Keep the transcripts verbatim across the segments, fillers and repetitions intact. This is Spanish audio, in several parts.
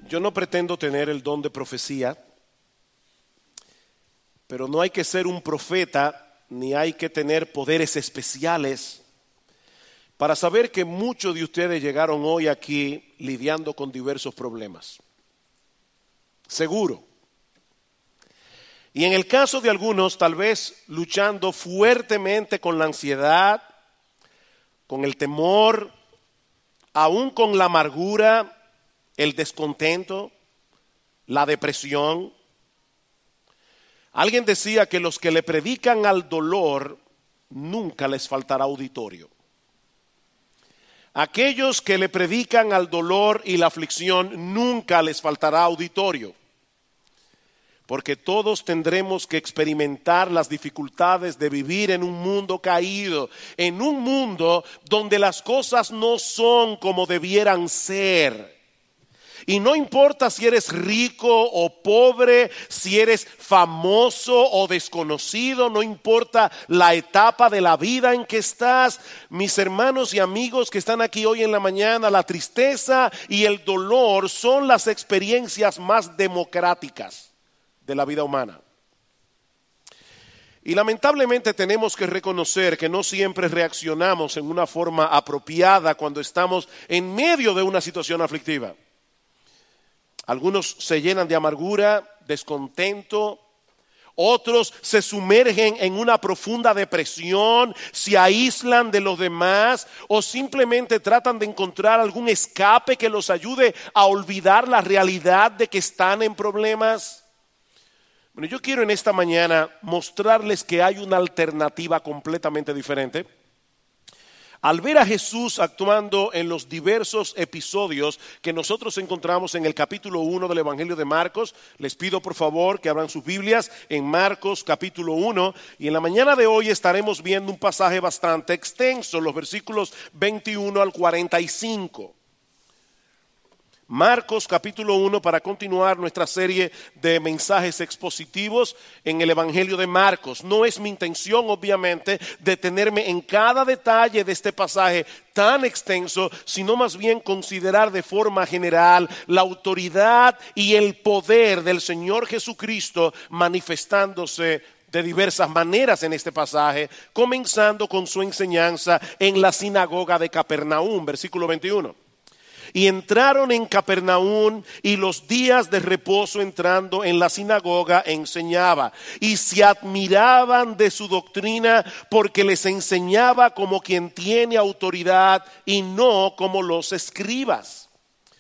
Yo no pretendo tener el don de profecía, pero no hay que ser un profeta ni hay que tener poderes especiales para saber que muchos de ustedes llegaron hoy aquí lidiando con diversos problemas. Seguro. Y en el caso de algunos, tal vez luchando fuertemente con la ansiedad, con el temor, aún con la amargura, el descontento, la depresión. Alguien decía que los que le predican al dolor nunca les faltará auditorio. Aquellos que le predican al dolor y la aflicción nunca les faltará auditorio. Porque todos tendremos que experimentar las dificultades de vivir en un mundo caído, en un mundo donde las cosas no son como debieran ser. Y no importa si eres rico o pobre, si eres famoso o desconocido, no importa la etapa de la vida en que estás. Mis hermanos y amigos que están aquí hoy en la mañana, la tristeza y el dolor son las experiencias más democráticas de la vida humana. Y lamentablemente tenemos que reconocer que no siempre reaccionamos en una forma apropiada cuando estamos en medio de una situación aflictiva. Algunos se llenan de amargura, descontento. Otros se sumergen en una profunda depresión, se aíslan de los demás o simplemente tratan de encontrar algún escape que los ayude a olvidar la realidad de que están en problemas. Bueno, yo quiero en esta mañana mostrarles que hay una alternativa completamente diferente. Al ver a Jesús actuando en los diversos episodios que nosotros encontramos en el capítulo uno del Evangelio de Marcos, les pido por favor que abran sus Biblias en Marcos capítulo uno, y en la mañana de hoy estaremos viendo un pasaje bastante extenso, los versículos veintiuno al cuarenta y cinco. Marcos capítulo uno, para continuar nuestra serie de mensajes expositivos en el Evangelio de Marcos. No es mi intención, obviamente, detenerme en cada detalle de este pasaje tan extenso, sino más bien considerar de forma general la autoridad y el poder del Señor Jesucristo manifestándose de diversas maneras en este pasaje, comenzando con su enseñanza en la sinagoga de Capernaum, versículo veintiuno. Y entraron en Capernaum, y los días de reposo entrando en la sinagoga enseñaba. Y se admiraban de su doctrina, porque les enseñaba como quien tiene autoridad y no como los escribas.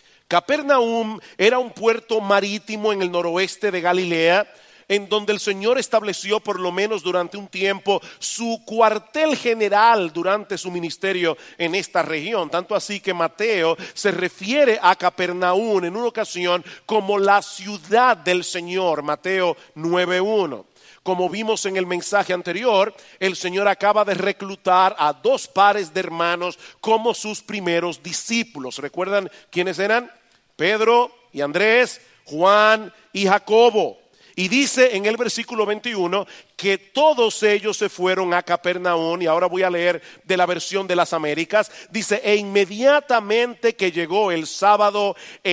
Capernaum era un puerto marítimo en el noroeste de Galilea, en donde el Señor estableció por lo menos durante un tiempo su cuartel general durante su ministerio en esta región. Tanto así que Mateo se refiere a Capernaum en una ocasión como la ciudad del Señor, Mateo nueve uno. Como vimos en el mensaje anterior, el Señor acaba de reclutar a dos pares de hermanos como sus primeros discípulos. ¿Recuerdan quiénes eran? Pedro y Andrés, Juan y Jacobo. Y dice en el versículo veintiuno que todos ellos se fueron a Capernaum, y ahora voy a leer de la versión de las Américas. Dice, e inmediatamente que llegó el sábado,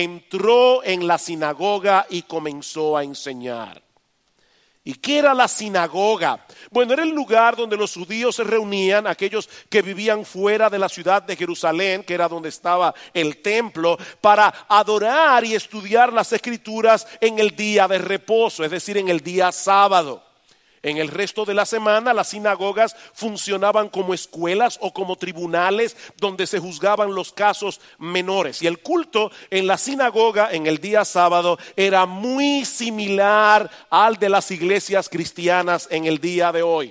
entró en la sinagoga y comenzó a enseñar. ¿Y qué era la sinagoga? Bueno, era el lugar donde los judíos se reunían, aquellos que vivían fuera de la ciudad de Jerusalén, que era donde estaba el templo, para adorar y estudiar las escrituras en el día de reposo, es decir, en el día sábado. En el resto de la semana, las sinagogas funcionaban como escuelas o como tribunales donde se juzgaban los casos menores. Y el culto en la sinagoga en el día sábado era muy similar al de las iglesias cristianas en el día de hoy.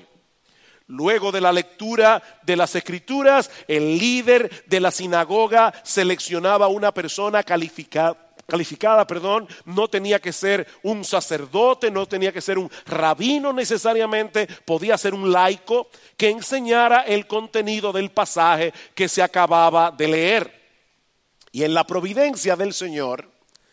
Luego de la lectura de las escrituras, el líder de la sinagoga seleccionaba una persona calificada. calificada, perdón, no tenía que ser un sacerdote, no tenía que ser un rabino necesariamente, podía ser un laico que enseñara el contenido del pasaje que se acababa de leer. Y en la providencia del Señor,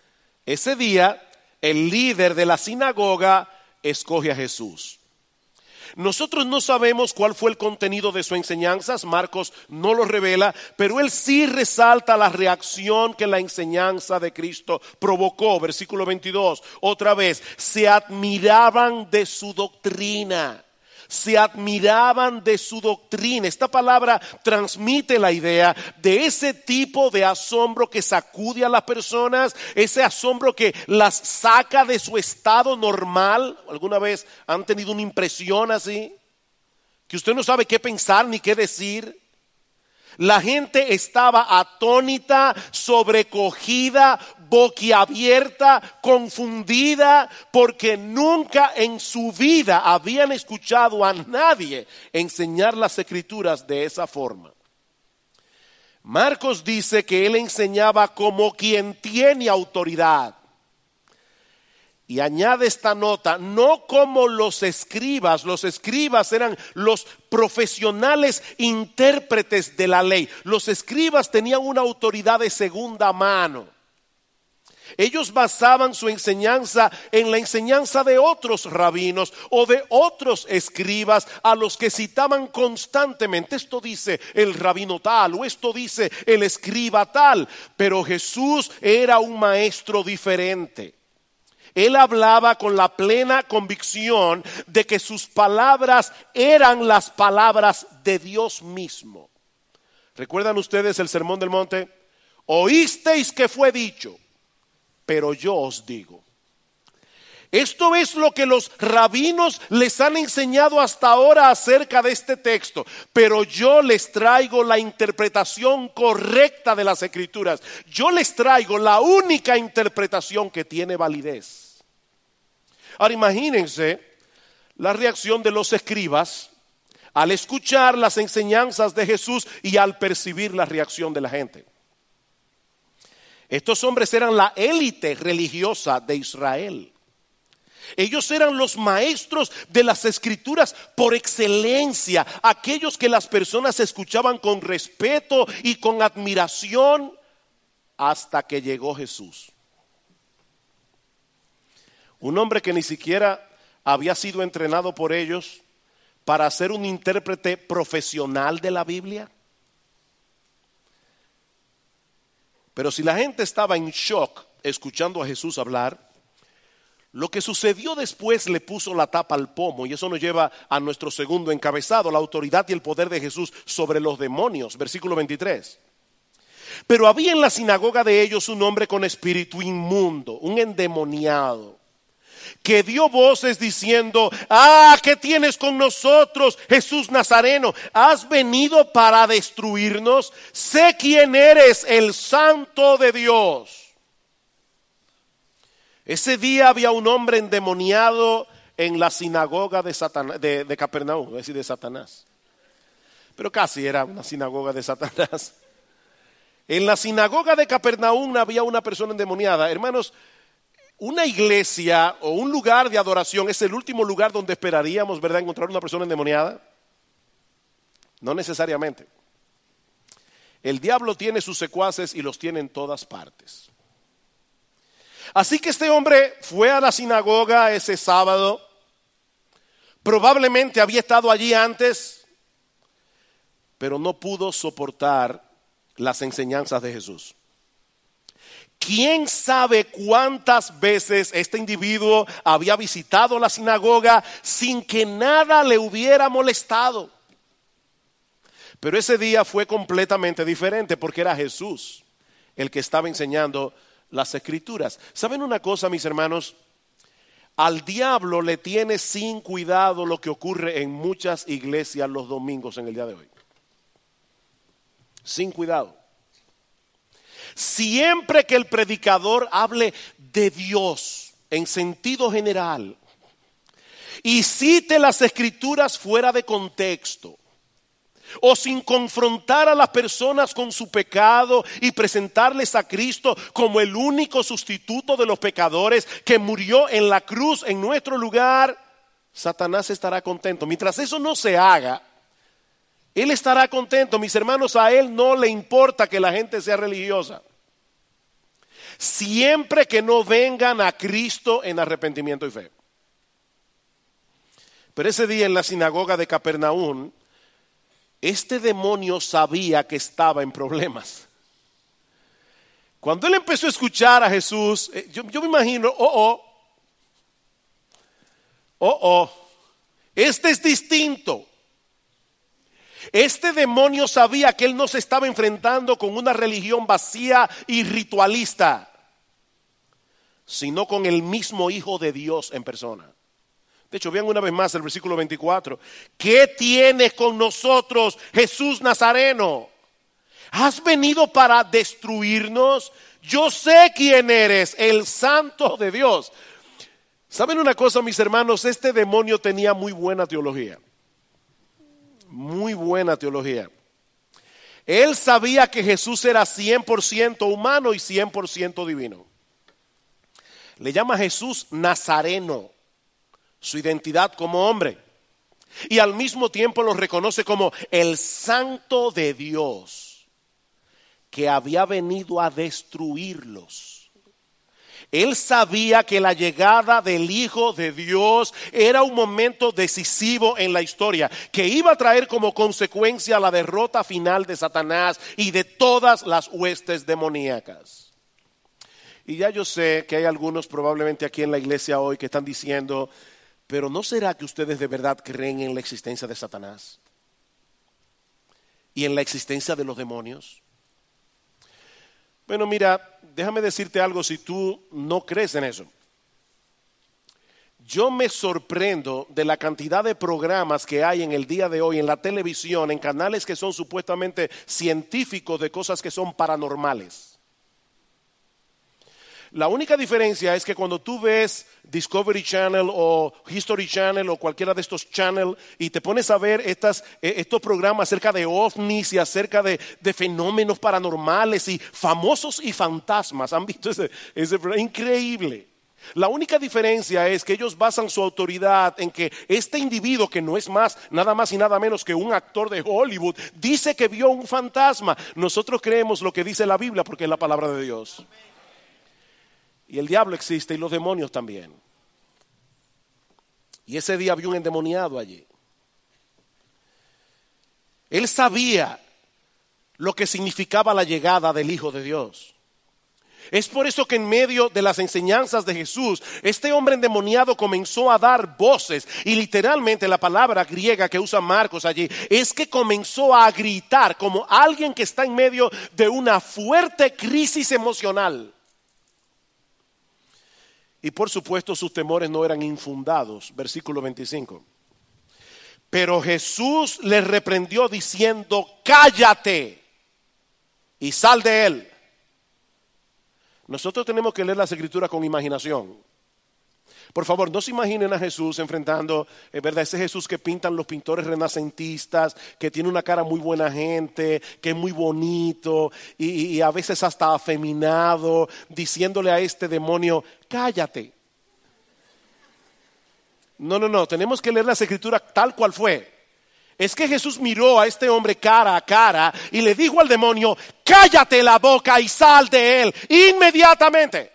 ese día, el líder de la sinagoga escoge a Jesús. Nosotros no sabemos cuál fue el contenido de sus enseñanzas, Marcos no lo revela, pero él sí resalta la reacción que la enseñanza de Cristo provocó. Versículo veintidós, otra vez, se admiraban de su doctrina. Se admiraban de su doctrina. Esta palabra transmite la idea de ese tipo de asombro que sacude a las personas, ese asombro que las saca de su estado normal. ¿Alguna vez han tenido una impresión así? Que usted no sabe qué pensar ni qué decir. La gente estaba atónita, sobrecogida, boquiabierta, confundida, porque nunca en su vida habían escuchado a nadie enseñar las Escrituras de esa forma. Marcos dice que él enseñaba como quien tiene autoridad. Y añade esta nota, no como los escribas. Los escribas eran los profesionales intérpretes de la ley. Los escribas tenían una autoridad de segunda mano. Ellos basaban su enseñanza en la enseñanza de otros rabinos o de otros escribas a los que citaban constantemente. Esto dice el rabino tal o esto dice el escriba tal. Pero Jesús era un maestro diferente. Él hablaba con la plena convicción de que sus palabras eran las palabras de Dios mismo. ¿Recuerdan ustedes el Sermón del Monte? Oísteis que fue dicho, pero yo os digo. Esto es lo que los rabinos les han enseñado hasta ahora acerca de este texto, pero yo les traigo la interpretación correcta de las Escrituras. Yo les traigo la única interpretación que tiene validez. Ahora imagínense la reacción de los escribas al escuchar las enseñanzas de Jesús y al percibir la reacción de la gente. Estos hombres eran la élite religiosa de Israel. Ellos eran los maestros de las Escrituras por excelencia, aquellos que las personas escuchaban con respeto y con admiración hasta que llegó Jesús. Un hombre que ni siquiera había sido entrenado por ellos para ser un intérprete profesional de la Biblia. Pero si la gente estaba en shock escuchando a Jesús hablar, lo que sucedió después le puso la tapa al pomo, y eso nos lleva a nuestro segundo encabezado, la autoridad y el poder de Jesús sobre los demonios. Versículo veintitrés. Pero había en la sinagoga de ellos un hombre con espíritu inmundo, un endemoniado, que dio voces diciendo: ah, ¿qué tienes con nosotros, Jesús Nazareno? ¿Has venido para destruirnos? Sé quién eres, el Santo de Dios. Ese día había un hombre endemoniado en la sinagoga de, Satanás, de, de Capernaum, es decir, de Satanás. Pero casi era una sinagoga de Satanás. En la sinagoga de Capernaum había una persona endemoniada. Hermanos, una iglesia o un lugar de adoración es el último lugar donde esperaríamos, ¿verdad?, encontrar una persona endemoniada. No necesariamente. El diablo tiene sus secuaces y los tiene en todas partes. Así que este hombre fue a la sinagoga ese sábado. Probablemente había estado allí antes, pero no pudo soportar las enseñanzas de Jesús. ¿Quién sabe cuántas veces este individuo había visitado la sinagoga sin que nada le hubiera molestado? Pero ese día fue completamente diferente porque era Jesús el que estaba enseñando las Escrituras. ¿Saben una cosa, mis hermanos? Al diablo le tiene sin cuidado lo que ocurre en muchas iglesias los domingos en el día de hoy. Sin cuidado. Siempre que el predicador hable de Dios en sentido general y cite las Escrituras fuera de contexto o sin confrontar a las personas con su pecado y presentarles a Cristo como el único sustituto de los pecadores que murió en la cruz en nuestro lugar, Satanás estará contento. Mientras eso no se haga, él estará contento. Mis hermanos, a él no le importa que la gente sea religiosa, siempre que no vengan a Cristo en arrepentimiento y fe. Pero ese día en la sinagoga de Capernaum, este demonio sabía que estaba en problemas. Cuando él empezó a escuchar a Jesús, yo, yo me imagino, oh, oh, oh, oh, este es distinto. Este demonio sabía que él no se estaba enfrentando con una religión vacía y ritualista, sino con el mismo Hijo de Dios en persona. De hecho, vean una vez más el versículo veinticuatro. ¿Qué tienes con nosotros, Jesús Nazareno? ¿Has venido para destruirnos? Yo sé quién eres, el Santo de Dios. ¿Saben una cosa, mis hermanos? Este demonio tenía muy buena teología. Muy buena teología. Él sabía que Jesús era cien por ciento humano y cien por ciento divino. Le llama a Jesús Nazareno, su identidad como hombre. Y al mismo tiempo lo reconoce como el Santo de Dios, que había venido a destruirlos. Él sabía que la llegada del Hijo de Dios era un momento decisivo en la historia, que iba a traer como consecuencia la derrota final de Satanás y de todas las huestes demoníacas. Y ya yo sé que hay algunos probablemente aquí en la iglesia hoy que están diciendo, pero ¿no será que ustedes de verdad creen en la existencia de Satanás y en la existencia de los demonios? Bueno, mira, déjame decirte algo si tú no crees en eso. Yo me sorprendo de la cantidad de programas que hay en el día de hoy en la televisión, en canales que son supuestamente científicos de cosas que son paranormales. La única diferencia es que cuando tú ves Discovery Channel o History Channel o cualquiera de estos channels y te pones a ver estas, eh, estos programas acerca de ovnis y acerca de, de fenómenos paranormales y famosos y fantasmas, ¿han visto ese, ese programa? Increíble. La única diferencia es que ellos basan su autoridad en que este individuo, que no es más, nada más y nada menos que un actor de Hollywood, dice que vio un fantasma. Nosotros creemos lo que dice la Biblia porque es la palabra de Dios. Y el diablo existe y los demonios también. Y ese día había un endemoniado allí. Él sabía lo que significaba la llegada del Hijo de Dios. Es por eso que en medio de las enseñanzas de Jesús, este hombre endemoniado comenzó a dar voces. Y literalmente la palabra griega que usa Marcos allí es que comenzó a gritar como alguien que está en medio de una fuerte crisis emocional. Y por supuesto sus temores no eran infundados. Versículo veinticinco. Pero Jesús le reprendió diciendo, cállate y sal de él. Nosotros tenemos que leer las escrituras con imaginación. Por favor, no se imaginen a Jesús enfrentando, es verdad, ese Jesús que pintan los pintores renacentistas, que tiene una cara muy buena gente, que es muy bonito y, y a veces hasta afeminado, diciéndole a este demonio, cállate. No, no, no, tenemos que leer las escrituras tal cual fue. Es que Jesús miró a este hombre cara a cara y le dijo al demonio, cállate la boca y sal de él inmediatamente.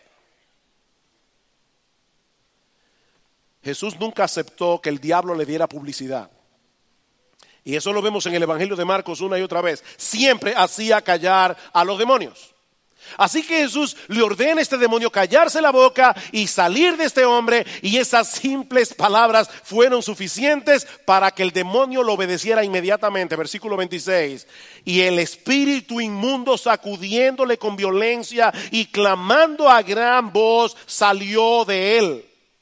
Jesús nunca aceptó que el diablo le diera publicidad. Y eso lo vemos en el Evangelio de Marcos una y otra vez. Siempre hacía callar a los demonios. Así que Jesús le ordena a este demonio callarse la boca y salir de este hombre. Y esas simples palabras fueron suficientes para que el demonio lo obedeciera inmediatamente. Versículo veintiséis. Y el espíritu inmundo, sacudiéndole con violencia y clamando a gran voz, salió de él.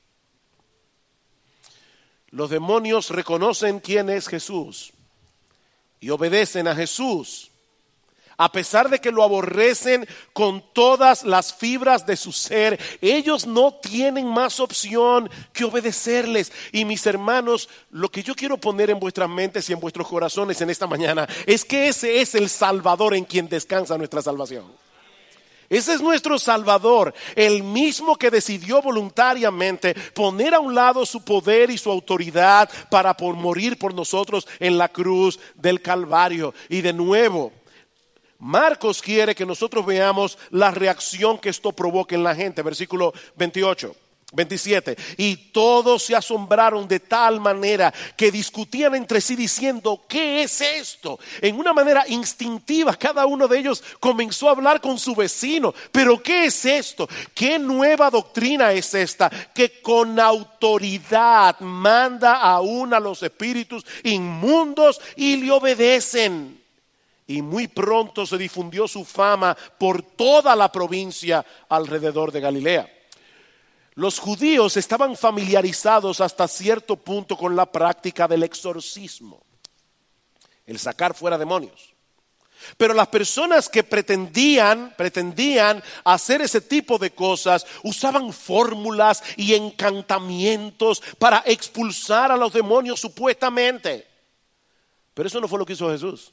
Los demonios reconocen quién es Jesús y obedecen a Jesús, a pesar de que lo aborrecen con todas las fibras de su ser. Ellos no tienen más opción que obedecerles. Y mis hermanos, lo que yo quiero poner en vuestras mentes y en vuestros corazones en esta mañana es que ese es el Salvador en quien descansa nuestra salvación. Ese es nuestro Salvador, el mismo que decidió voluntariamente poner a un lado su poder y su autoridad para por morir por nosotros en la cruz del Calvario. Y de nuevo, Marcos quiere que nosotros veamos la reacción que esto provoca en la gente. Versículo veintiocho. veintisiete. Y todos se asombraron de tal manera que discutían entre sí diciendo, ¿qué es esto? En una manera instintiva, cada uno de ellos comenzó a hablar con su vecino. ¿Pero qué es esto? ¿Qué nueva doctrina es esta? Que con autoridad manda aún a los espíritus inmundos y le obedecen. Y muy pronto se difundió su fama por toda la provincia alrededor de Galilea. Los judíos estaban familiarizados hasta cierto punto con la práctica del exorcismo, el sacar fuera demonios. Pero las personas que pretendían, pretendían hacer ese tipo de cosas usaban fórmulas y encantamientos para expulsar a los demonios supuestamente. Pero eso no fue lo que hizo Jesús.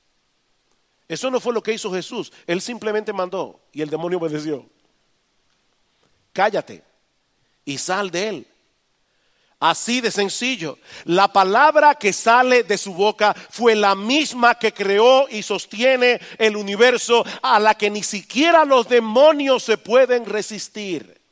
Eso no fue lo que hizo Jesús. Él simplemente mandó y el demonio obedeció. Cállate y sal de él. Así de sencillo. La palabra que sale de su boca fue la misma que creó y sostiene el universo, a la que ni siquiera los demonios se pueden resistir.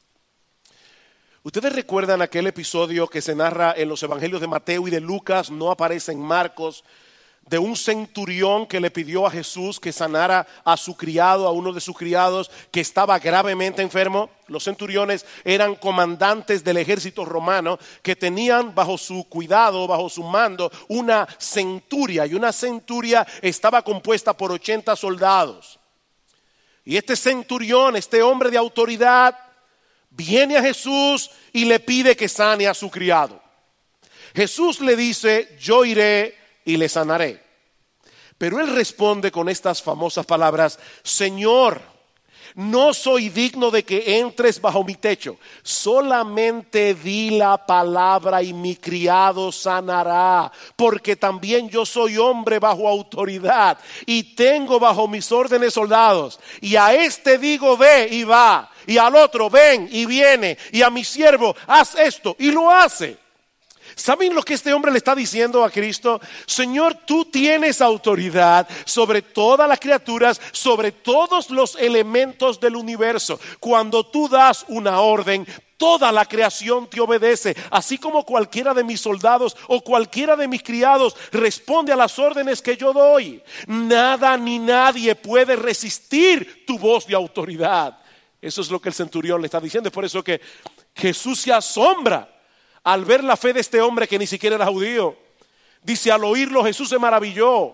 ¿Ustedes recuerdan aquel episodio que se narra en los evangelios de Mateo y de Lucas? No aparece en Marcos. De un centurión que le pidió a Jesús que sanara a su criado, a uno de sus criados que estaba gravemente enfermo. Los centuriones eran comandantes del ejército romano que tenían bajo su cuidado, bajo su mando, una centuria. Y una centuria estaba compuesta por ochenta soldados. Y este centurión, este hombre de autoridad, viene a Jesús y le pide que sane a su criado. Jesús le dice, yo iré y le sanaré. Pero él responde con estas famosas palabras, Señor, no soy digno de que entres bajo mi techo. Solamente di la palabra y mi criado sanará, porque también yo soy hombre bajo autoridad y tengo bajo mis órdenes soldados. Y a este digo, ve y va, y al otro ven y viene, y a mi siervo haz esto y lo hace. ¿Saben lo que este hombre le está diciendo a Cristo? Señor, tú tienes autoridad sobre todas las criaturas, sobre todos los elementos del universo. Cuando tú das una orden, toda la creación te obedece, así como cualquiera de mis soldados o cualquiera de mis criados responde a las órdenes que yo doy. Nada ni nadie puede resistir tu voz de autoridad. Eso es lo que el centurión le está diciendo. Es por eso que Jesús se asombra al ver la fe de este hombre que ni siquiera era judío. Dice, al oírlo Jesús se maravilló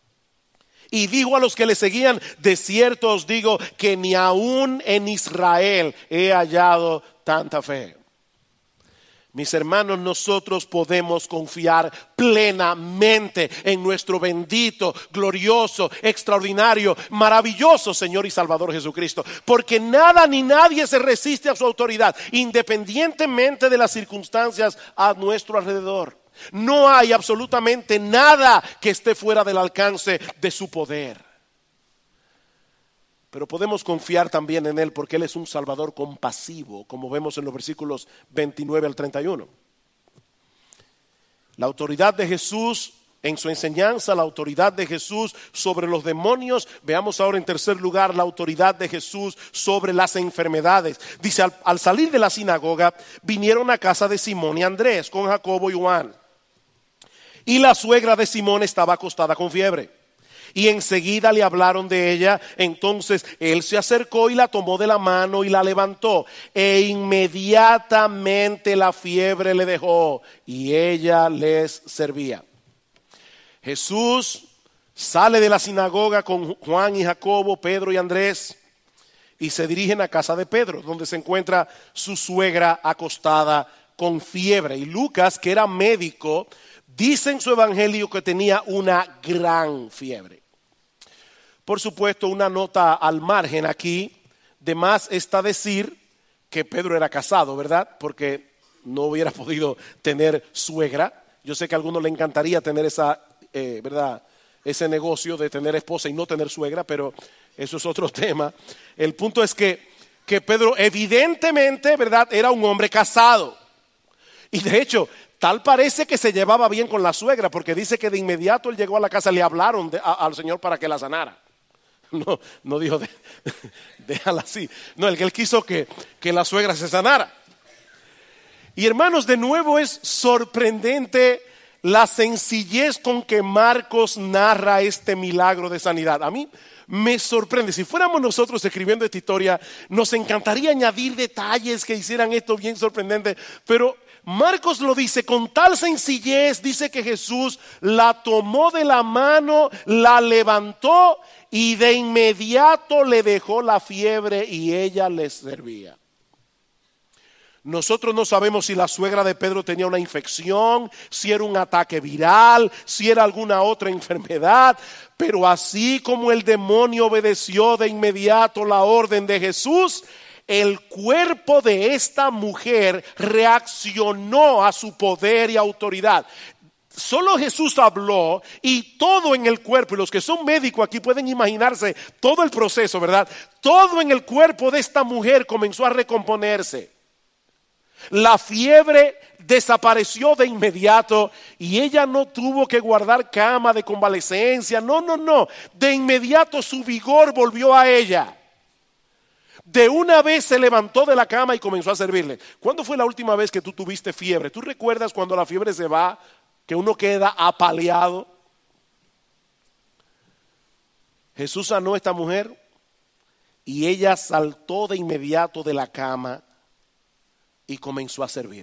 y dijo a los que le seguían, de cierto os digo que ni aún en Israel he hallado tanta fe. Mis hermanos, nosotros podemos confiar plenamente en nuestro bendito, glorioso, extraordinario, maravilloso Señor y Salvador Jesucristo, porque nada ni nadie se resiste a su autoridad, independientemente de las circunstancias a nuestro alrededor. No hay absolutamente nada que esté fuera del alcance de su poder. Pero podemos confiar también en Él porque Él es un Salvador compasivo, como vemos en los versículos veintinueve al treinta y uno. La autoridad de Jesús en su enseñanza, la autoridad de Jesús sobre los demonios. Veamos ahora en tercer lugar la autoridad de Jesús sobre las enfermedades. Dice, al, al salir de la sinagoga, vinieron a casa de Simón y Andrés con Jacobo y Juan. Y la suegra de Simón estaba acostada con fiebre. Y enseguida le hablaron de ella. Entonces él se acercó y la tomó de la mano y la levantó. E inmediatamente la fiebre le dejó y ella les servía. Jesús sale de la sinagoga con Juan y Jacobo, Pedro y Andrés, y se dirigen a casa de Pedro, donde se encuentra su suegra acostada con fiebre. Y Lucas, que era médico, dice en su evangelio que tenía una gran fiebre. Por supuesto, una nota al margen aquí, de más está decir que Pedro era casado, ¿verdad? Porque no hubiera podido tener suegra. Yo sé que a algunos le encantaría tener esa, eh, ¿verdad? ese negocio de tener esposa y no tener suegra, pero eso es otro tema. El punto es que, que Pedro evidentemente, ¿verdad?, era un hombre casado. Y de hecho, tal parece que se llevaba bien con la suegra, porque dice que de inmediato él llegó a la casa, le hablaron de, a, al Señor para que la sanara. No, no dijo, de, déjala así. No, el que él quiso que, que la suegra se sanara. Y hermanos, de nuevo es sorprendente la sencillez con que Marcos narra este milagro de sanidad. A mí me sorprende. Si fuéramos nosotros escribiendo esta historia, nos encantaría añadir detalles que hicieran esto bien sorprendente. Pero Marcos lo dice con tal sencillez. Dice que Jesús la tomó de la mano, la levantó y de inmediato le dejó la fiebre y ella les servía. Nosotros no sabemos si la suegra de Pedro tenía una infección, si era un ataque viral, si era alguna otra enfermedad, pero así como el demonio obedeció de inmediato la orden de Jesús, el cuerpo de esta mujer reaccionó a su poder y autoridad. Solo Jesús habló y todo en el cuerpo, y los que son médicos aquí pueden imaginarse todo el proceso, ¿verdad? Todo en el cuerpo de esta mujer comenzó a recomponerse. La fiebre desapareció de inmediato y ella no tuvo que guardar cama de convalecencia. No, no, no. De inmediato su vigor volvió a ella. De una vez se levantó de la cama y comenzó a servirle. ¿Cuándo fue la última vez que tú tuviste fiebre? ¿Tú recuerdas cuando la fiebre se va, que uno queda apaleado? Jesús sanó a esta mujer y ella saltó de inmediato de la cama y comenzó a servir.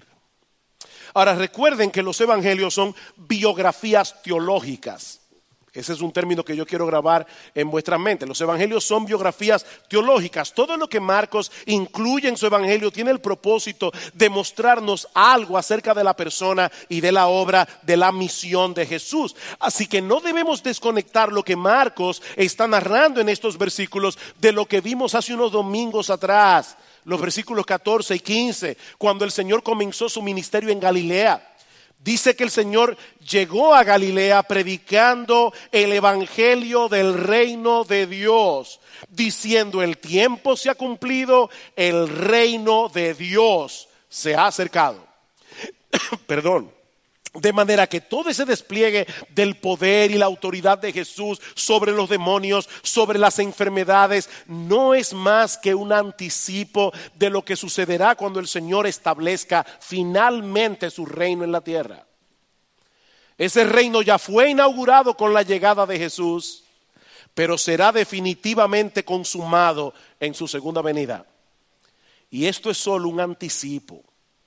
Ahora recuerden que los evangelios son biografías teológicas. Ese es un término que yo quiero grabar en vuestra mente. Los evangelios son biografías teológicas. Todo lo que Marcos incluye en su evangelio tiene el propósito de mostrarnos algo acerca de la persona y de la obra, de la misión de Jesús. Así que no debemos desconectar lo que Marcos está narrando en estos versículos de lo que vimos hace unos domingos atrás. Los versículos catorce y quince, cuando el Señor comenzó su ministerio en Galilea. Dice que el Señor llegó a Galilea predicando el evangelio del reino de Dios, diciendo: el tiempo se ha cumplido, el reino de Dios se ha acercado. Perdón. De manera que todo ese despliegue del poder y la autoridad de Jesús sobre los demonios, sobre las enfermedades, no es más que un anticipo de lo que sucederá cuando el Señor establezca finalmente su reino en la tierra. Ese reino ya fue inaugurado con la llegada de Jesús, pero será definitivamente consumado en su segunda venida. Y esto es solo un anticipo.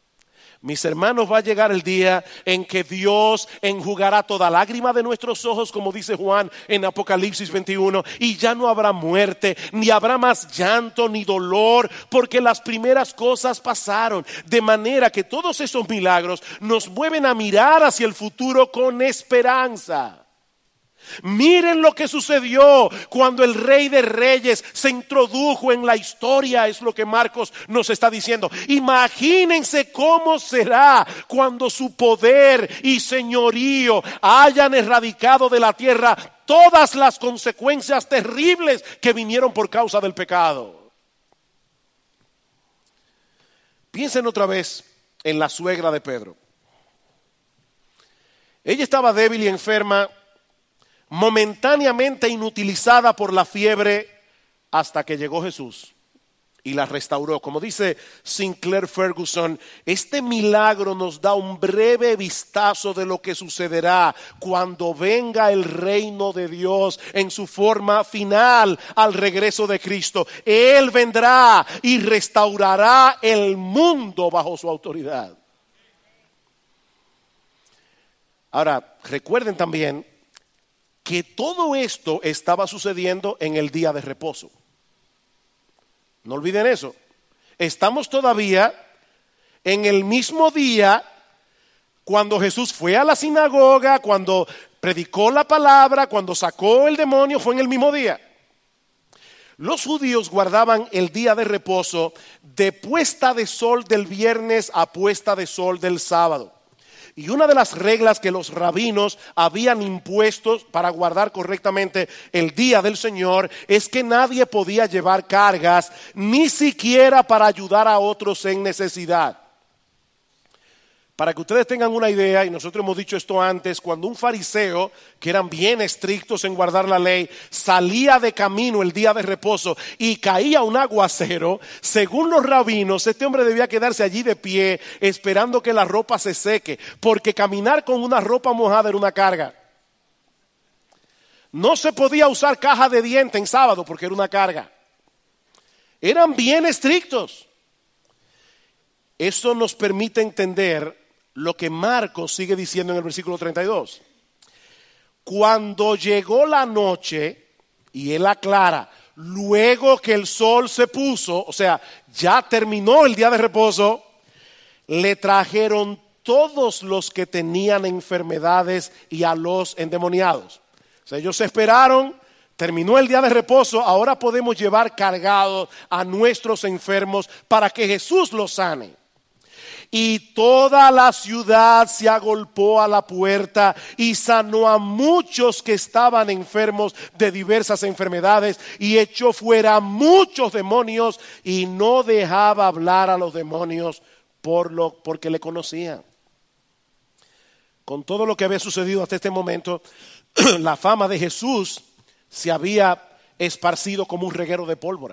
Mis hermanos, va a llegar el día en que Dios enjugará toda lágrima de nuestros ojos, como dice Juan en Apocalipsis veintiuno, y ya no habrá muerte, ni habrá más llanto ni dolor, porque las primeras cosas pasaron. De manera que todos esos milagros nos mueven a mirar hacia el futuro con esperanza. Miren lo que sucedió cuando el Rey de Reyes se introdujo en la historia, es lo que Marcos nos está diciendo. Imagínense cómo será cuando su poder y señorío hayan erradicado de la tierra todas las consecuencias terribles que vinieron por causa del pecado. Piensen otra vez en la suegra de Pedro. Ella estaba débil y enferma, momentáneamente inutilizada por la fiebre, hasta que llegó Jesús y la restauró. Como dice Sinclair Ferguson, este milagro nos da un breve vistazo de lo que sucederá cuando venga el reino de Dios en su forma final al regreso de Cristo. Él vendrá y restaurará el mundo bajo su autoridad. Ahora, recuerden también que todo esto estaba sucediendo en el día de reposo. No olviden eso. Estamos todavía en el mismo día cuando Jesús fue a la sinagoga, cuando predicó la palabra, cuando sacó el demonio, fue en el mismo día. Los judíos guardaban el día de reposo de puesta de sol del viernes a puesta de sol del sábado. Y una de las reglas que los rabinos habían impuesto para guardar correctamente el día del Señor es que nadie podía llevar cargas, ni siquiera para ayudar a otros en necesidad. Para que ustedes tengan una idea, y nosotros hemos dicho esto antes, cuando un fariseo, que eran bien estrictos en guardar la ley, salía de camino el día de reposo y caía un aguacero, según los rabinos, este hombre debía quedarse allí de pie esperando que la ropa se seque, porque caminar con una ropa mojada era una carga. No se podía usar caja de diente en sábado porque era una carga. Eran bien estrictos. Eso nos permite entender lo que Marcos sigue diciendo en el versículo treinta y dos. Cuando llegó la noche, y él aclara, luego que el sol se puso, o sea, ya terminó el día de reposo, le trajeron todos los que tenían enfermedades y a los endemoniados. O sea, ellos esperaron, terminó el día de reposo, ahora podemos llevar cargados a nuestros enfermos para que Jesús los sane. Y toda la ciudad se agolpó a la puerta y sanó a muchos que estaban enfermos de diversas enfermedades y echó fuera a muchos demonios y no dejaba hablar a los demonios por lo, porque le conocían. Con todo lo que había sucedido hasta este momento, la fama de Jesús se había esparcido como un reguero de pólvora.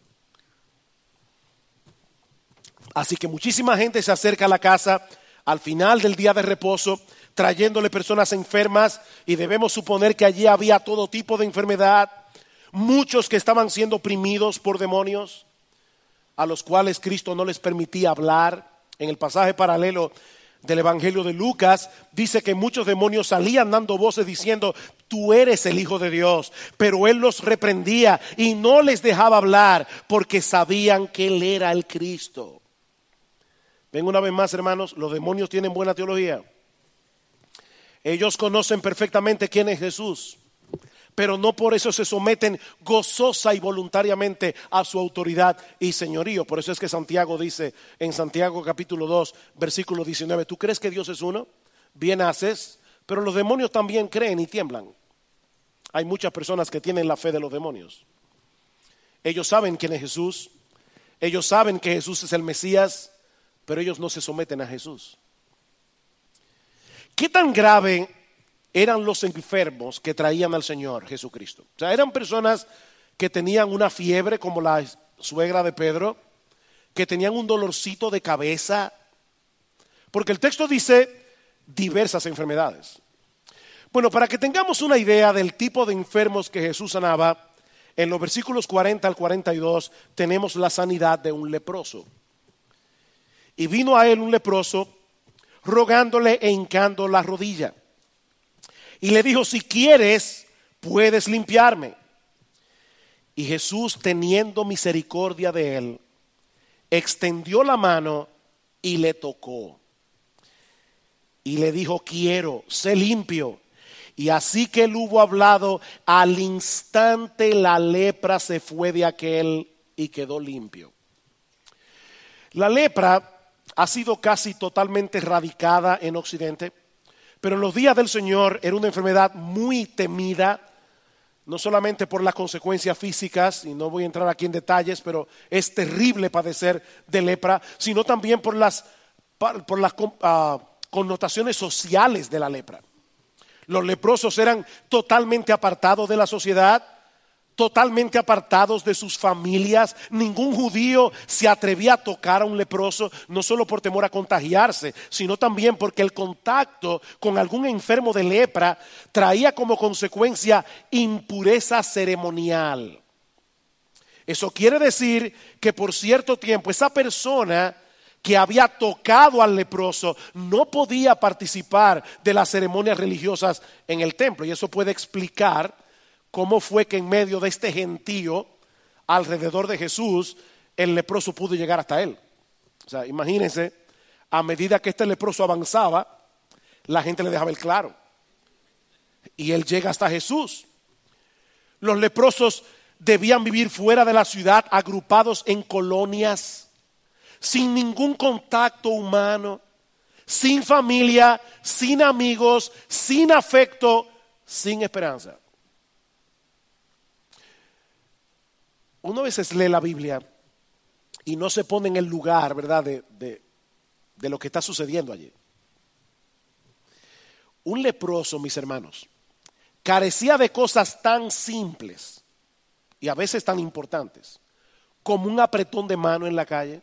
Así que muchísima gente se acerca a la casa al final del día de reposo, trayéndole personas enfermas, y debemos suponer que allí había todo tipo de enfermedad, muchos que estaban siendo oprimidos por demonios, a los cuales Cristo no les permitía hablar. En el pasaje paralelo del Evangelio de Lucas, dice que muchos demonios salían dando voces diciendo, tú eres el Hijo de Dios, pero Él los reprendía y no les dejaba hablar porque sabían que Él era el Cristo. Ven una vez más, hermanos, los demonios tienen buena teología. Ellos conocen perfectamente quién es Jesús, pero no por eso se someten gozosa y voluntariamente a su autoridad y señorío. Por eso es que Santiago dice en Santiago capítulo dos, versículo diecinueve, ¿tú crees que Dios es uno? Bien haces, pero los demonios también creen y tiemblan. Hay muchas personas que tienen la fe de los demonios. Ellos saben quién es Jesús, ellos saben que Jesús es el Mesías, pero ellos no se someten a Jesús. ¿Qué tan grave eran los enfermos que traían al Señor Jesucristo? O sea, eran personas que tenían una fiebre como la suegra de Pedro, que tenían un dolorcito de cabeza, porque el texto dice diversas enfermedades. Bueno, para que tengamos una idea del tipo de enfermos que Jesús sanaba, en los versículos cuarenta al cuarenta y dos tenemos la sanidad de un leproso. Y vino a él un leproso, rogándole e hincando la rodilla. Y le dijo, si quieres, puedes limpiarme. Y Jesús, teniendo misericordia de él, extendió la mano y le tocó. Y le dijo, quiero, sé limpio. Y así que él hubo hablado, al instante la lepra se fue de aquel y quedó limpio. La lepra ha sido casi totalmente erradicada en Occidente, pero en los días del Señor era una enfermedad muy temida, no solamente por las consecuencias físicas, y no voy a entrar aquí en detalles, pero es terrible padecer de lepra, sino también por las, por las uh, connotaciones sociales de la lepra. Los leprosos eran totalmente apartados de la sociedad, totalmente apartados de sus familias. Ningún judío se atrevía a tocar a un leproso, no solo por temor a contagiarse, sino también porque el contacto con algún enfermo de lepra traía como consecuencia impureza ceremonial. Eso quiere decir que por cierto tiempo esa persona que había tocado al leproso no podía participar de las ceremonias religiosas en el templo, y eso puede explicar cómo fue que en medio de este gentío alrededor de Jesús, el leproso pudo llegar hasta él. O sea, imagínense, a medida que este leproso avanzaba, la gente le dejaba el claro. Y él llega hasta Jesús. Los leprosos debían vivir fuera de la ciudad, agrupados en colonias, sin ningún contacto humano, sin familia, sin amigos, sin afecto, sin esperanza. Uno a veces lee la Biblia y no se pone en el lugar, ¿verdad?, de, de, de lo que está sucediendo allí. Un leproso, mis hermanos, carecía de cosas tan simples y a veces tan importantes como un apretón de mano en la calle.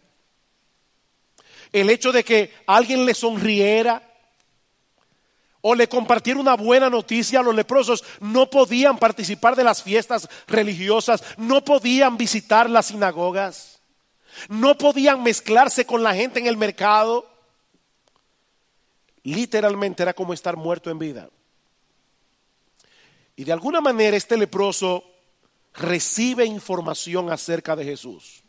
El hecho de que alguien le sonriera o le compartiera una buena noticia. Los leprosos no podían participar de las fiestas religiosas, no podían visitar las sinagogas, no podían mezclarse con la gente en el mercado. Literalmente era como estar muerto en vida. Y de alguna manera este leproso recibe información acerca de Jesús.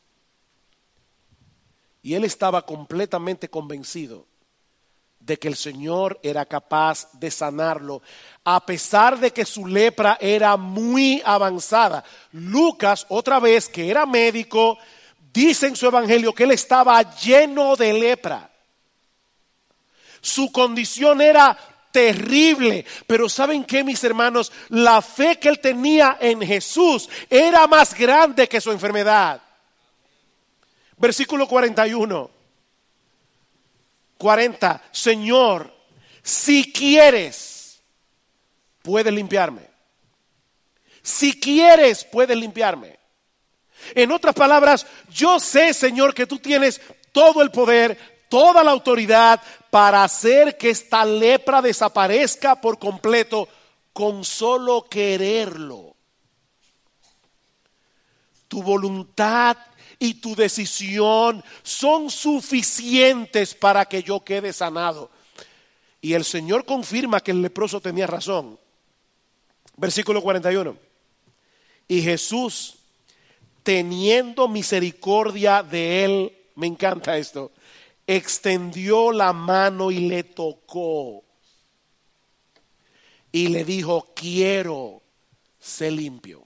Y él estaba completamente convencido de que el Señor era capaz de sanarlo, a pesar de que su lepra era muy avanzada. Lucas, otra vez, que era médico, dice en su evangelio que él estaba lleno de lepra. Su condición era terrible, pero ¿saben qué, mis hermanos? La fe que él tenía en Jesús era más grande que su enfermedad. Versículo cuarenta y uno. cuarenta. Señor, si quieres, puedes limpiarme. Si quieres, puedes limpiarme. En otras palabras, yo sé, Señor, que tú tienes todo el poder, toda la autoridad para hacer que esta lepra desaparezca por completo con solo quererlo. Tu voluntad y tu decisión son suficientes para que yo quede sanado. Y el Señor confirma que el leproso tenía razón. Versículo cuarenta y uno. Y Jesús, teniendo misericordia de él, me encanta esto, extendió la mano y le tocó. Y le dijo, quiero ser limpio.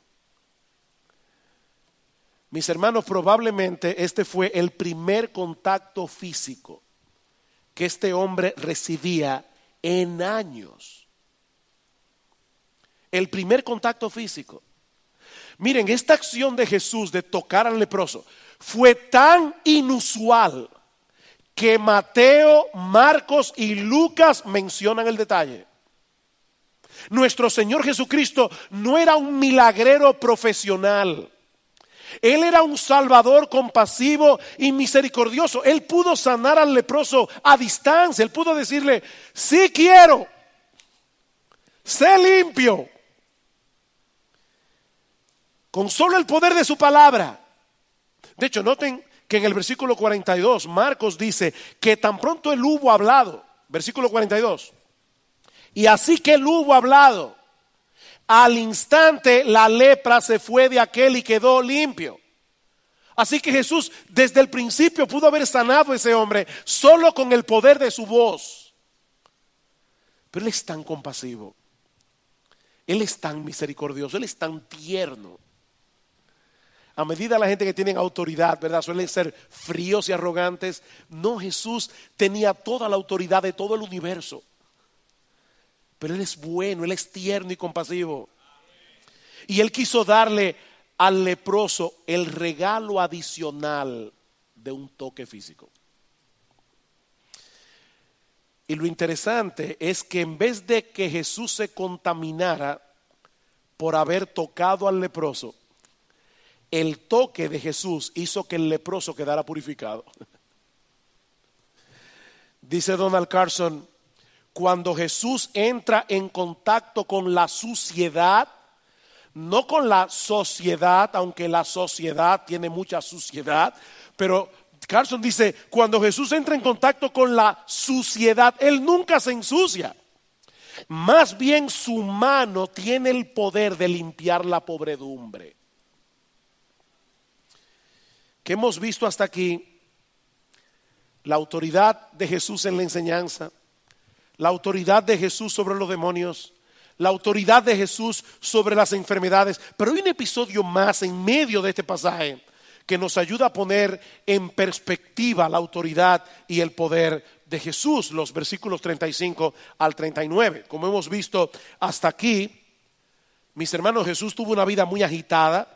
Mis hermanos, probablemente este fue el primer contacto físico que este hombre recibía en años. El primer contacto físico. Miren, esta acción de Jesús de tocar al leproso fue tan inusual que Mateo, Marcos y Lucas mencionan el detalle. Nuestro Señor Jesucristo no era un milagrero profesional. Él era un salvador compasivo y misericordioso. Él pudo sanar al leproso a distancia. Él pudo decirle, sí quiero, sé limpio. Con solo el poder de su palabra. De hecho, noten que en el versículo cuarenta y dos, Marcos dice que tan pronto él hubo hablado, versículo cuarenta y dos, y así que él hubo hablado, al instante la lepra se fue de aquel y quedó limpio. Así que Jesús desde el principio pudo haber sanado a ese hombre solo con el poder de su voz. Pero él es tan compasivo, él es tan misericordioso, él es tan tierno. A medida la gente que tiene autoridad, ¿verdad?, suelen ser fríos y arrogantes. No, Jesús tenía toda la autoridad de todo el universo. Pero Él es bueno, Él es tierno y compasivo. Y Él quiso darle al leproso el regalo adicional de un toque físico. Y lo interesante es que en vez de que Jesús se contaminara por haber tocado al leproso, el toque de Jesús hizo que el leproso quedara purificado. Dice Donald Carson, cuando Jesús entra en contacto con la suciedad, no con la sociedad, aunque la sociedad tiene mucha suciedad, pero Carson dice, cuando Jesús entra en contacto con la suciedad, Él nunca se ensucia. Más bien su mano tiene el poder de limpiar la podredumbre. ¿Qué hemos visto hasta aquí? La autoridad de Jesús en la enseñanza, la autoridad de Jesús sobre los demonios, la autoridad de Jesús sobre las enfermedades. Pero hay un episodio más en medio de este pasaje que nos ayuda a poner en perspectiva la autoridad y el poder de Jesús, los versículos treinta y cinco al treinta y nueve. Como hemos visto hasta aquí, mis hermanos, Jesús tuvo una vida muy agitada.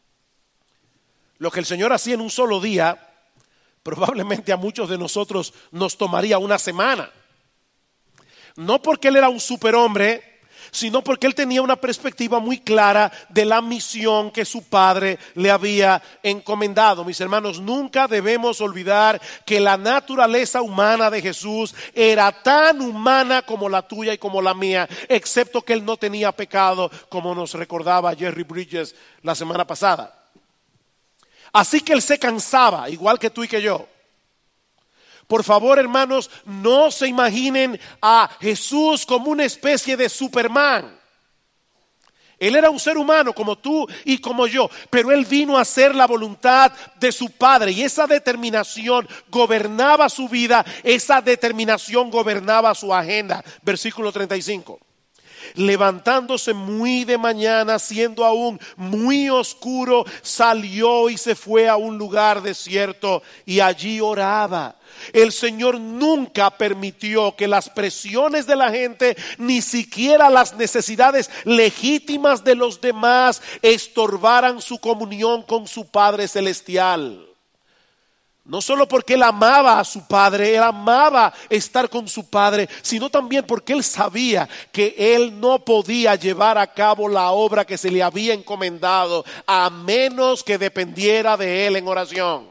Lo que el Señor hacía en un solo día, probablemente a muchos de nosotros nos tomaría una semana. No porque él era un superhombre, sino porque él tenía una perspectiva muy clara de la misión que su padre le había encomendado. Mis hermanos, nunca debemos olvidar que la naturaleza humana de Jesús era tan humana como la tuya y como la mía, excepto que él no tenía pecado, como nos recordaba Jerry Bridges la semana pasada. Así que él se cansaba, igual que tú y que yo. Por favor, hermanos, no se imaginen a Jesús como una especie de Superman. Él era un ser humano como tú y como yo, pero él vino a hacer la voluntad de su Padre y esa determinación gobernaba su vida, esa determinación gobernaba su agenda. Versículo treinta y cinco. Levantándose muy de mañana, siendo aún muy oscuro, salió y se fue a un lugar desierto y allí oraba. El Señor nunca permitió que las presiones de la gente, ni siquiera las necesidades legítimas de los demás, estorbaran su comunión con su Padre Celestial. No solo porque él amaba a su padre, él amaba estar con su padre, sino también porque él sabía que él no podía llevar a cabo la obra que se le había encomendado a menos que dependiera de él en oración.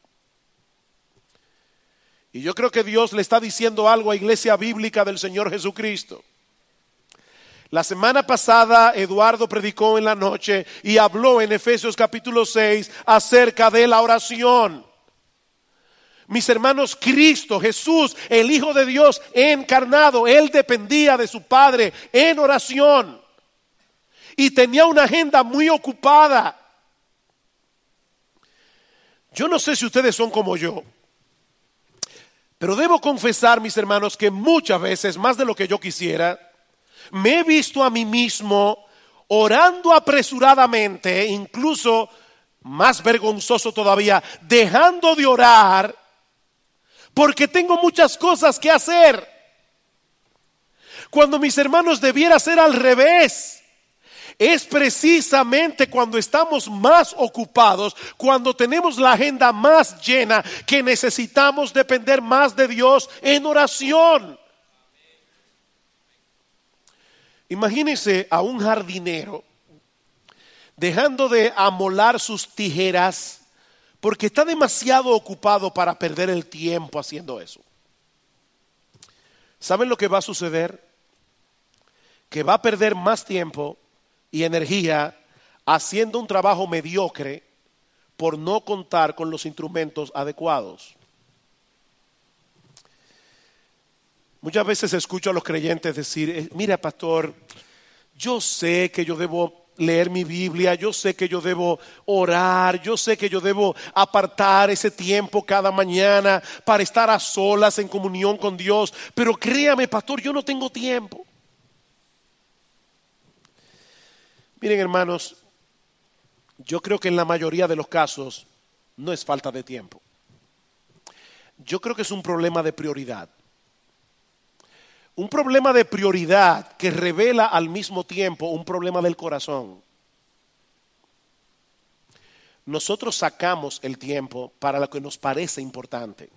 Y yo creo que Dios le está diciendo algo a Iglesia Bíblica del Señor Jesucristo. La semana pasada Eduardo predicó en la noche y habló en Efesios capítulo seis acerca de la oración. Mis hermanos, Cristo, Jesús, el Hijo de Dios encarnado, Él dependía de su Padre en oración y tenía una agenda muy ocupada. Yo no sé si ustedes son como yo, pero debo confesar, mis hermanos, que muchas veces, más de lo que yo quisiera, me he visto a mí mismo orando apresuradamente, incluso más vergonzoso todavía, dejando de orar porque tengo muchas cosas que hacer. Cuando, mis hermanos, debiera ser al revés. Es precisamente cuando estamos más ocupados, cuando tenemos la agenda más llena, que necesitamos depender más de Dios en oración. Imagínense a un jardinero dejando de amolar sus tijeras porque está demasiado ocupado para perder el tiempo haciendo eso. ¿Saben lo que va a suceder? Que va a perder más tiempo y energía haciendo un trabajo mediocre por no contar con los instrumentos adecuados. Muchas veces escucho a los creyentes decir, mira, pastor, yo sé que yo debo leer mi Biblia, yo sé que yo debo orar, yo sé que yo debo apartar ese tiempo cada mañana para estar a solas en comunión con Dios, pero créame, pastor, yo no tengo tiempo. Miren, hermanos, yo creo que en la mayoría de los casos no es falta de tiempo. Yo creo que es un problema de prioridad. Un problema de prioridad que revela al mismo tiempo un problema del corazón. Nosotros sacamos el tiempo para lo que nos parece importante.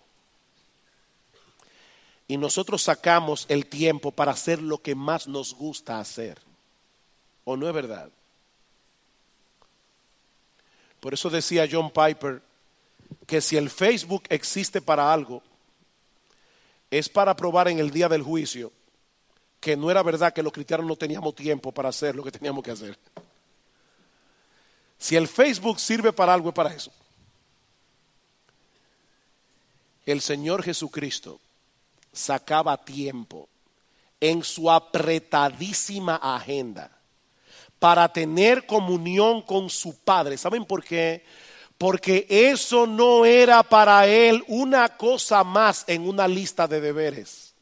Y nosotros sacamos el tiempo para hacer lo que más nos gusta hacer. ¿O no es verdad? Por eso decía John Piper que si el Facebook existe para algo, es para probar en el día del juicio que no era verdad que los cristianos no teníamos tiempo para hacer lo que teníamos que hacer. Si el Facebook sirve para algo, es para eso. El Señor Jesucristo sacaba tiempo en su apretadísima agenda para tener comunión con su Padre. ¿Saben por qué? Porque eso no era para él una cosa más en una lista de deberes.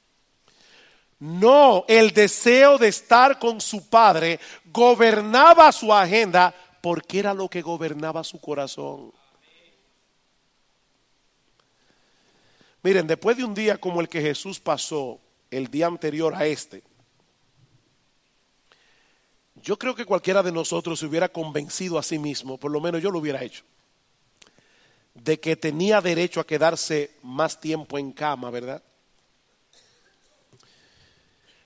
No, el deseo de estar con su Padre gobernaba su agenda porque era lo que gobernaba su corazón. Miren, después de un día como el que Jesús pasó el día anterior a este, yo creo que cualquiera de nosotros se hubiera convencido a sí mismo, por lo menos yo lo hubiera hecho, de que tenía derecho a quedarse más tiempo en cama, ¿verdad?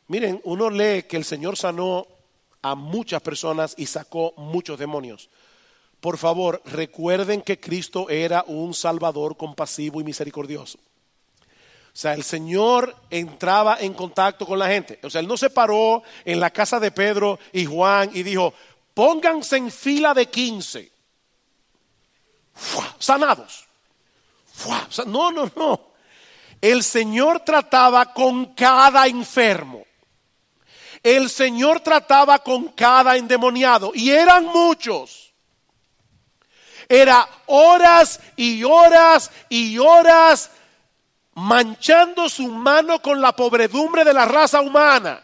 Miren, uno lee que el Señor sanó a muchas personas y sacó muchos demonios. Por favor, recuerden que Cristo era un Salvador compasivo y misericordioso. O sea, el Señor entraba en contacto con la gente. O sea, Él no se paró en la casa de Pedro y Juan y dijo, pónganse en fila de quince. ¡Fua! Sanados. ¡Fua! No, no, no. El Señor trataba con cada enfermo. El Señor trataba con cada endemoniado. Y eran muchos. Era horas y horas y horas manchando su mano con la pobredumbre de la raza humana.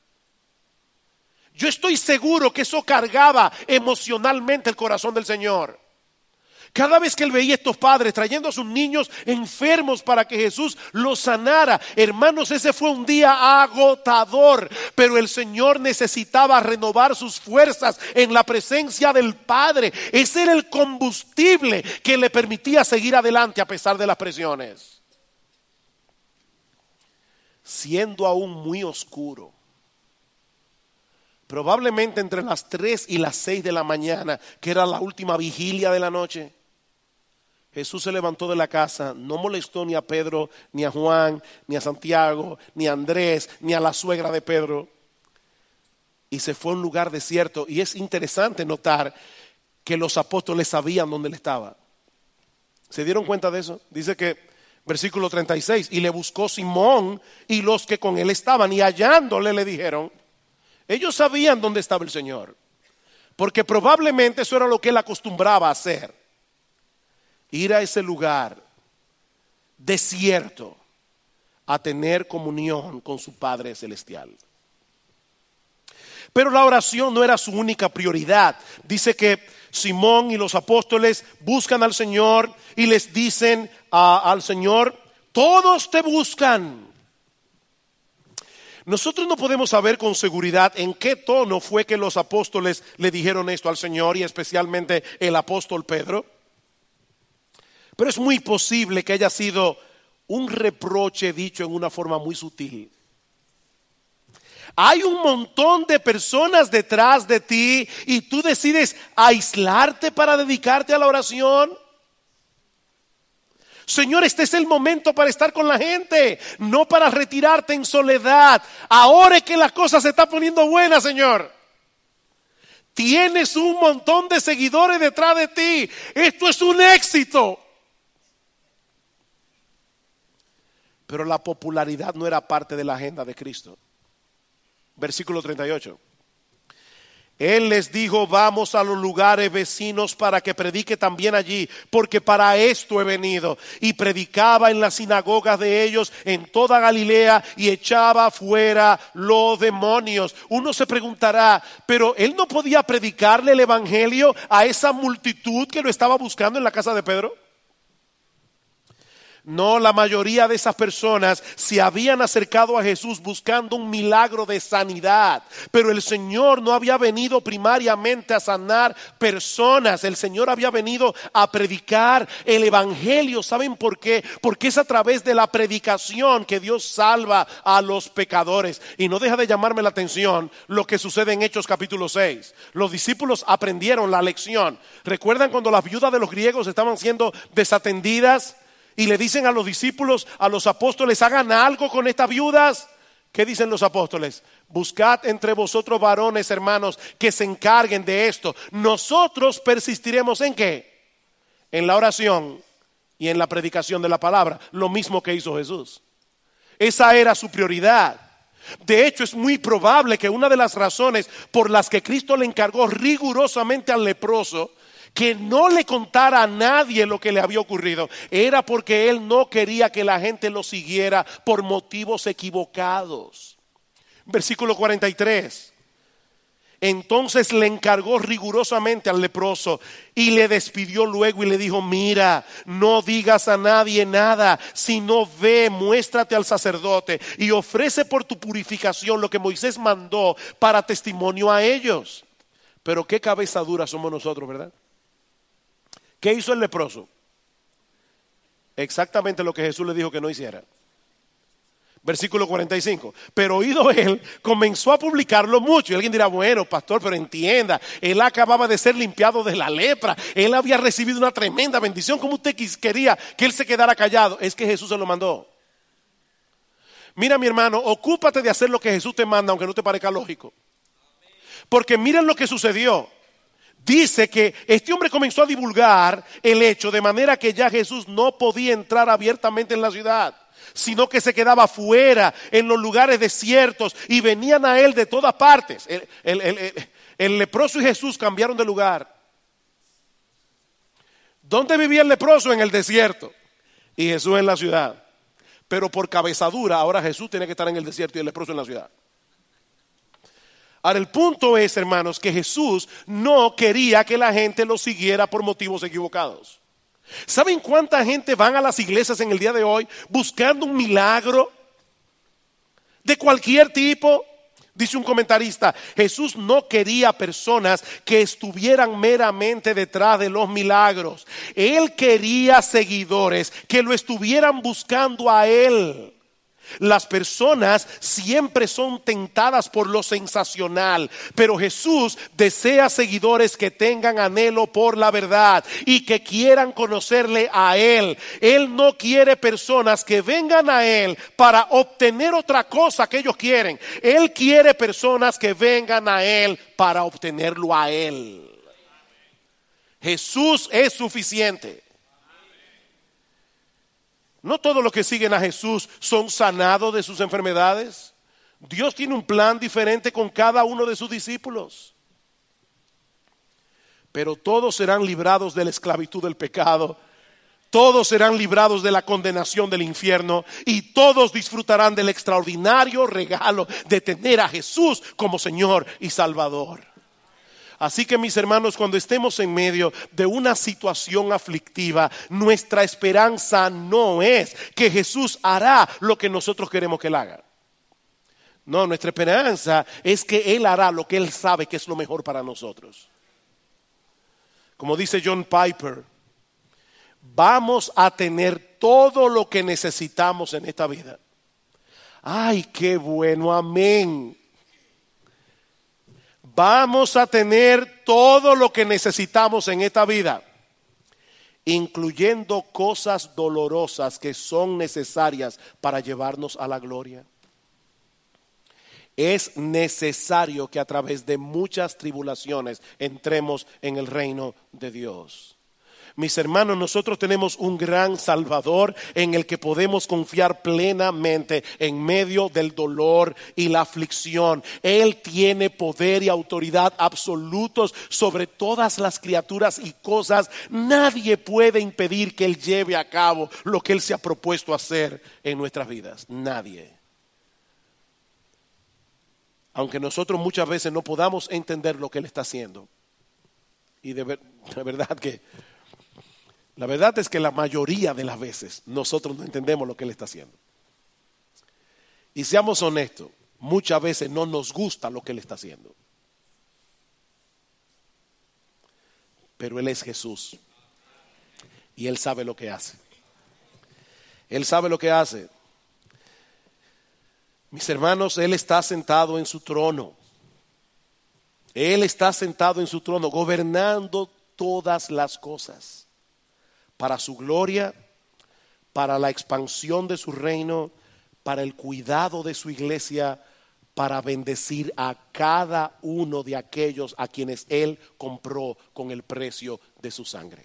Yo estoy seguro que eso cargaba emocionalmente el corazón del Señor. Cada vez que él veía a estos padres trayendo a sus niños enfermos para que Jesús los sanara, hermanos, ese fue un día agotador, pero el Señor necesitaba renovar sus fuerzas en la presencia del Padre. Ese era el combustible que le permitía seguir adelante a pesar de las presiones. Siendo aún muy oscuro, probablemente entre las tres y las seis de la mañana, que era la última vigilia de la noche, Jesús se levantó de la casa, no molestó ni a Pedro, ni a Juan, ni a Santiago, ni a Andrés, ni a la suegra de Pedro, y se fue a un lugar desierto. Y es interesante notar que los apóstoles sabían dónde él estaba. ¿Se dieron cuenta de eso? Dice que, versículo treinta y seis, y le buscó Simón y los que con él estaban, y hallándole le dijeron, ellos sabían dónde estaba el Señor, porque probablemente eso era lo que él acostumbraba a hacer. Ir a ese lugar desierto a tener comunión con su Padre Celestial. Pero la oración no era su única prioridad. Dice que Simón y los apóstoles buscan al Señor y les dicen uh, al Señor, todos te buscan. Nosotros no podemos saber con seguridad en qué tono fue que los apóstoles le dijeron esto al Señor, y especialmente el apóstol Pedro. Pero es muy posible que haya sido un reproche dicho en una forma muy sutil. Hay un montón de personas detrás de ti y tú decides aislarte para dedicarte a la oración. Señor, este es el momento para estar con la gente, no para retirarte en soledad. Ahora es que la cosa se está poniendo buena, Señor. Tienes un montón de seguidores detrás de ti. Esto es un éxito. Pero la popularidad no era parte de la agenda de Cristo. Versículo treinta y ocho. Él les dijo, vamos a los lugares vecinos para que predique también allí, porque para esto he venido. Y predicaba en las sinagogas de ellos en toda Galilea y echaba fuera los demonios. Uno se preguntará, pero él no podía predicarle el evangelio a esa multitud que lo estaba buscando en la casa de Pedro. No, la mayoría de esas personas se habían acercado a Jesús buscando un milagro de sanidad, pero el Señor no había venido primariamente a sanar personas. El Señor había venido a predicar el evangelio. ¿Saben por qué? Porque es a través de la predicación que Dios salva a los pecadores. Y no deja de llamarme la atención lo que sucede en Hechos capítulo seis. Los discípulos aprendieron la lección. ¿Recuerdan cuando las viudas de los griegos estaban siendo desatendidas? Y le dicen a los discípulos, a los apóstoles, hagan algo con estas viudas. ¿Qué dicen los apóstoles? Buscad entre vosotros varones, hermanos, que se encarguen de esto. Nosotros persistiremos ¿en qué? En la oración y en la predicación de la palabra. Lo mismo que hizo Jesús. Esa era su prioridad. De hecho, es muy probable que una de las razones por las que Cristo le encargó rigurosamente al leproso que no le contara a nadie lo que le había ocurrido, era porque él no quería que la gente lo siguiera por motivos equivocados. Versículo cuarenta y tres. Entonces le encargó rigurosamente al leproso y le despidió luego y le dijo, mira, no digas a nadie nada, sino ve, muéstrate al sacerdote y ofrece por tu purificación lo que Moisés mandó para testimonio a ellos. Pero qué cabeza dura somos nosotros, ¿verdad? ¿Qué hizo el leproso? Exactamente lo que Jesús le dijo que no hiciera. Versículo cuarenta y cinco. Pero oído él, comenzó a publicarlo mucho. Y alguien dirá, bueno, pastor, pero entienda, él acababa de ser limpiado de la lepra. Él había recibido una tremenda bendición. ¿Cómo usted quería que él se quedara callado? Es que Jesús se lo mandó. Mira, mi hermano, ocúpate de hacer lo que Jesús te manda, aunque no te parezca lógico. Porque miren lo que sucedió. Dice que este hombre comenzó a divulgar el hecho de manera que ya Jesús no podía entrar abiertamente en la ciudad, sino que se quedaba fuera en los lugares desiertos y venían a él de todas partes. El, el, el, el, el leproso y Jesús cambiaron de lugar. ¿Dónde vivía el leproso? En el desierto y Jesús en la ciudad. Pero por cabezadura ahora Jesús tiene que estar en el desierto y el leproso en la ciudad. Ahora el punto es, hermanos, que Jesús no quería que la gente lo siguiera por motivos equivocados. ¿Saben cuánta gente van a las iglesias en el día de hoy buscando un milagro de cualquier tipo? Dice un comentarista, Jesús no quería personas que estuvieran meramente detrás de los milagros. Él quería seguidores que lo estuvieran buscando a él. Las personas siempre son tentadas por lo sensacional, pero Jesús desea seguidores que tengan anhelo por la verdad y que quieran conocerle a Él. Él no quiere personas que vengan a Él para obtener otra cosa que ellos quieren. Él quiere personas que vengan a Él para obtenerlo a Él. Jesús es suficiente. No todos los que siguen a Jesús son sanados de sus enfermedades. Dios tiene un plan diferente con cada uno de sus discípulos. Pero todos serán librados de la esclavitud del pecado. Todos serán librados de la condenación del infierno. Y todos disfrutarán del extraordinario regalo de tener a Jesús como Señor y Salvador. Así que mis hermanos, cuando estemos en medio de una situación aflictiva, nuestra esperanza no es que Jesús hará lo que nosotros queremos que Él haga. No, nuestra esperanza es que Él hará lo que Él sabe que es lo mejor para nosotros. Como dice John Piper, vamos a tener todo lo que necesitamos en esta vida. Ay, qué bueno, amén. Vamos a tener todo lo que necesitamos en esta vida, incluyendo cosas dolorosas que son necesarias para llevarnos a la gloria. Es necesario que a través de muchas tribulaciones entremos en el reino de Dios. Mis hermanos, nosotros tenemos un gran Salvador en el que podemos confiar plenamente en medio del dolor y la aflicción. Él tiene poder y autoridad absolutos sobre todas las criaturas y cosas. Nadie puede impedir que Él lleve a cabo lo que Él se ha propuesto hacer en nuestras vidas. Nadie. Aunque nosotros muchas veces no podamos entender lo que Él está haciendo. Y de, ver, de verdad que... La verdad es que la mayoría de las veces nosotros no entendemos lo que Él está haciendo. Y seamos honestos, muchas veces no nos gusta lo que Él está haciendo. Pero Él es Jesús. Y Él sabe lo que hace. Él sabe lo que hace. Mis hermanos, Él está sentado en su trono. Él está sentado en su trono, gobernando todas las cosas. Para su gloria, para la expansión de su reino, para el cuidado de su iglesia, para bendecir a cada uno de aquellos a quienes Él compró con el precio de su sangre.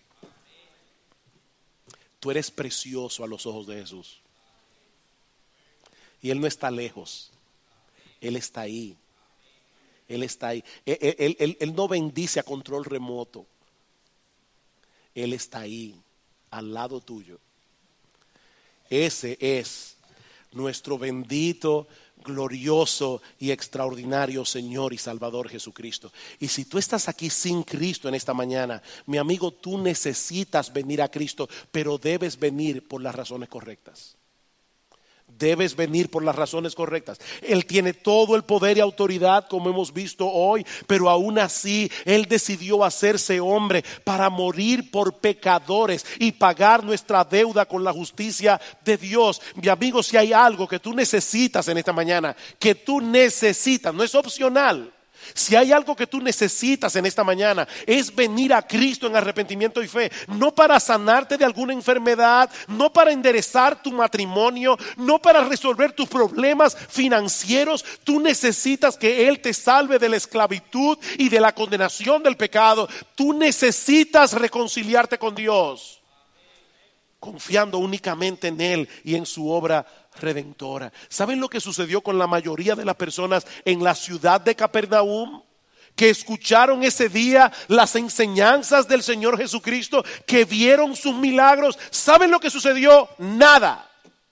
Tú eres precioso a los ojos de Jesús. Y Él no está lejos, Él está ahí. Él está ahí. Él, él, él, él no bendice a control remoto. Él está ahí, al lado tuyo. Ese es nuestro bendito, glorioso y extraordinario Señor y Salvador Jesucristo. Y si tú estás aquí sin Cristo en esta mañana, mi amigo, tú necesitas venir a Cristo, pero debes venir por las razones correctas. Debes venir por las razones correctas. Él tiene todo el poder y autoridad, como hemos visto hoy, pero aún así Él decidió hacerse hombre para morir por pecadores y pagar nuestra deuda con la justicia de Dios. Mi amigo, si hay algo que tú necesitas en esta mañana, que tú necesitas, no es opcional. Si hay algo que tú necesitas en esta mañana, es venir a Cristo en arrepentimiento y fe, no para sanarte de alguna enfermedad, no para enderezar tu matrimonio, no para resolver tus problemas financieros. Tú necesitas que Él te salve de la esclavitud y de la condenación del pecado. Tú necesitas reconciliarte con Dios, confiando únicamente en Él y en su obra redentora. ¿Saben lo que sucedió con la mayoría de las personas en la ciudad de Capernaum? Que escucharon ese día las enseñanzas del Señor Jesucristo, que vieron sus milagros. ¿Saben lo que sucedió? Nada.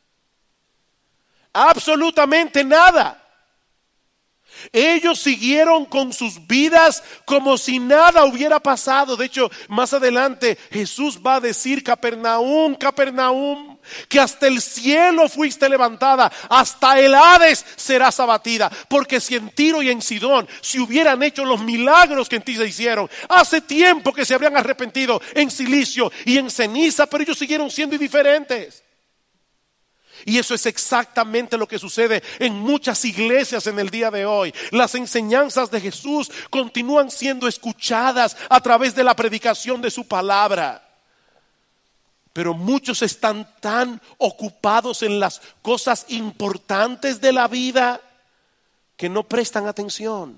Absolutamente nada. Ellos siguieron con sus vidas como si nada hubiera pasado. De hecho, más adelante Jesús va a decir: Capernaum, Capernaum, que hasta el cielo fuiste levantada, hasta el Hades serás abatida. Porque si en Tiro y en Sidón se hubieran hecho los milagros que en ti se hicieron, hace tiempo que se habrían arrepentido en silicio y en ceniza, pero ellos siguieron siendo indiferentes. Y eso es exactamente lo que sucede en muchas iglesias en el día de hoy. Las enseñanzas de Jesús continúan siendo escuchadas a través de la predicación de su palabra, pero muchos están tan ocupados en las cosas importantes de la vida que no prestan atención.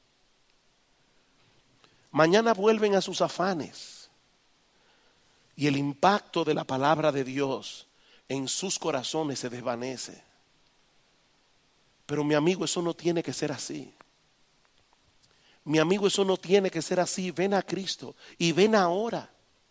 Mañana vuelven a sus afanes y el impacto de la palabra de Dios en sus corazones se desvanece. Pero mi amigo, eso no tiene que ser así. Mi amigo, eso no tiene que ser así. Ven a Cristo y ven ahora.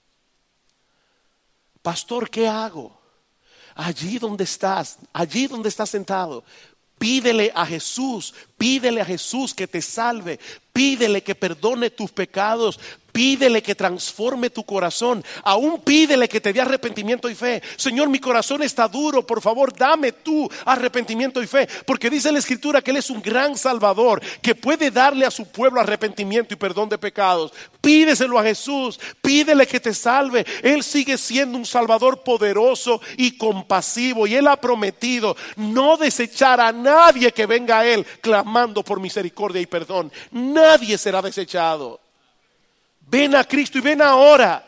Pastor, ¿qué hago? Allí donde estás, allí donde estás sentado, pídele a Jesús, pídele a Jesús que te salve, pídele que perdone tus pecados, pídele que transforme tu corazón, aún pídele que te dé arrepentimiento y fe. Señor, mi corazón está duro, por favor dame tú arrepentimiento y fe, porque dice la Escritura que Él es un gran Salvador, que puede darle a su pueblo arrepentimiento y perdón de pecados. Pídeselo a Jesús, pídele que te salve. Él sigue siendo un Salvador poderoso y compasivo, y Él ha prometido no desechar a nadie que venga a Él clamando por misericordia y perdón. Nadie será desechado. Ven a Cristo y ven ahora.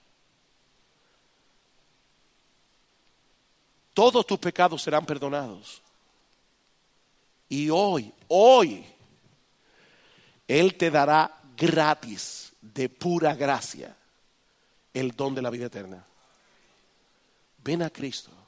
Todos tus pecados serán perdonados. Y hoy, hoy, Él te dará gratis, de pura gracia, el don de la vida eterna. Ven a Cristo.